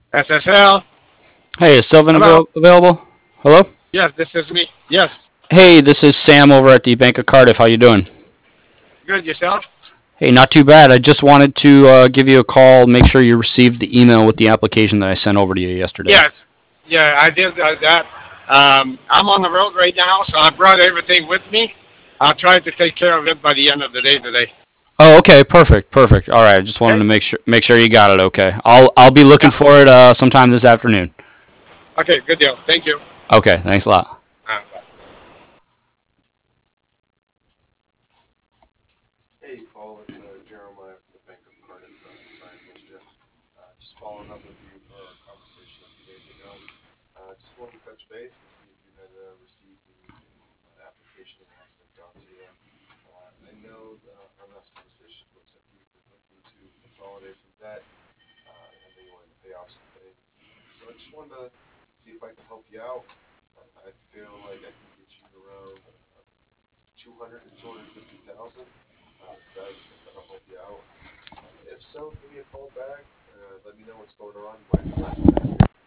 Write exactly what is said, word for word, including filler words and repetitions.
S S L. Hey, is Sylvan Hello. avail- available? Hello? Yes, this is me. Yes. Hey, this is Sam over at the Bank of Cardiff. How you doing? Good yourself? Hey, not too bad. I just wanted to uh, give you a call, make sure you received the email with the application that I sent over to you yesterday. Yes. Yeah, I did uh, that. Um, I'm on the road right now, so I brought everything with me. I'll try to take care of it by the end of the day today. Oh, okay, perfect, perfect. All right, I just wanted Okay? to make sure make sure you got it. Okay, I'll I'll be looking Yeah. for it uh, sometime this afternoon. Okay, good deal. Thank you. Okay, thanks a lot. Uh, bye. Hey, Paul, it's uh, Jeremiah from the Bank of Cardiff. Uh, sorry I missed you. Uh, just following up with you for our conversation a few days ago. Uh, just wanted to touch base and see if you had uh, received the uh, application that I sent out to you. Uh, I know uh, our last conversation looks like you were looking to consolidate some debt. Uh, I know you wanted to pay off some things. Uh, so I just wanted to see if I could help you out. Uh, I feel like I can get you around uh, two hundred to two hundred fifty thousand. Uh, does that if that'll help you out? Uh, if so, give me a call back. Uh, let me know what's going on. Might be worth connecting.